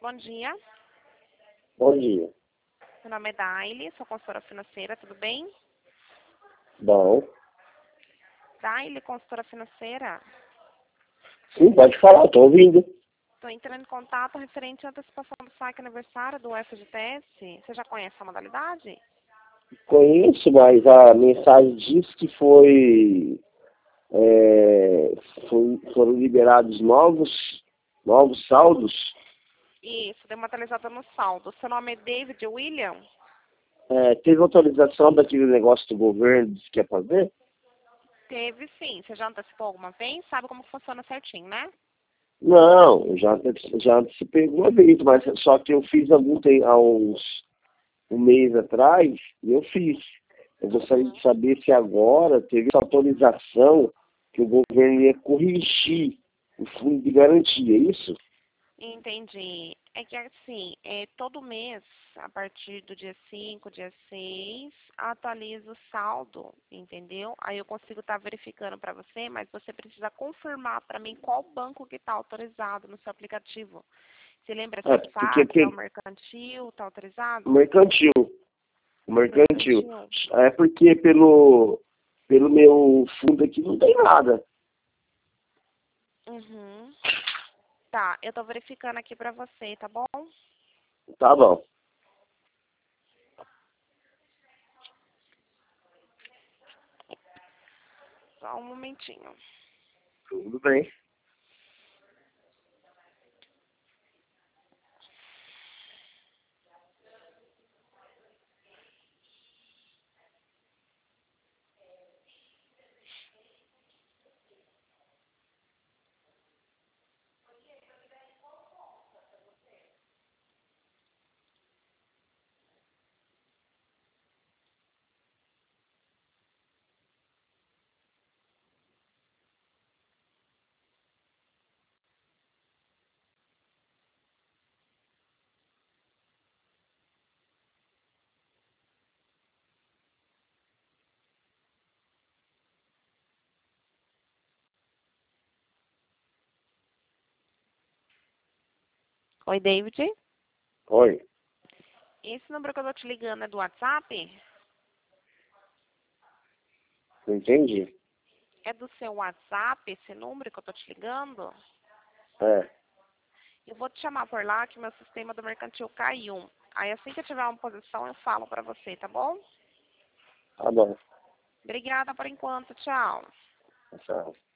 Bom dia. Bom dia. Meu nome é Daile, sou consultora financeira, tudo bem? Bom. Daile, consultora financeira. Sim, pode falar, estou ouvindo. Estou entrando em contato referente à antecipação do saque aniversário do FGTS. Você já conhece a modalidade? Conheço, mas a mensagem diz que foram liberados novos saldos. Isso, deu uma atualizada no saldo. Seu nome é David William? Teve autorização daquele negócio do governo que quer fazer? Teve sim. Você já antecipou alguma vez? Sabe como funciona certinho, né? Não, eu já antecipei uma vez, mas só que eu fiz há um mês atrás e eu fiz. Eu gostaria de saber se agora teve essa atualização que o governo ia corrigir o fundo de garantia, é isso? Entendi. É que assim, todo mês, a partir do dia 5, dia 6, atualiza o saldo, entendeu? Aí eu consigo estar verificando para você, mas você precisa confirmar para mim qual banco que está autorizado no seu aplicativo. Você lembra se é o Porque Saque, é o Mercantil, está autorizado? mercantil, mercantil. Mercantil. É porque pelo meu fundo aqui não tem nada. Uhum. Tá, eu tô verificando aqui para você, tá bom? Tá bom. Só um momentinho. Tudo bem. Oi, David. Oi, Esse número que eu tô te ligando é do WhatsApp? não entendi. É do seu WhatsApp, esse número que eu tô te ligando? É, Eu vou te chamar por lá que meu sistema do mercantil caiu. Aí assim que eu tiver uma posição eu falo pra você, tá bom? tá bom. Obrigada por enquanto, tchau. Tchau.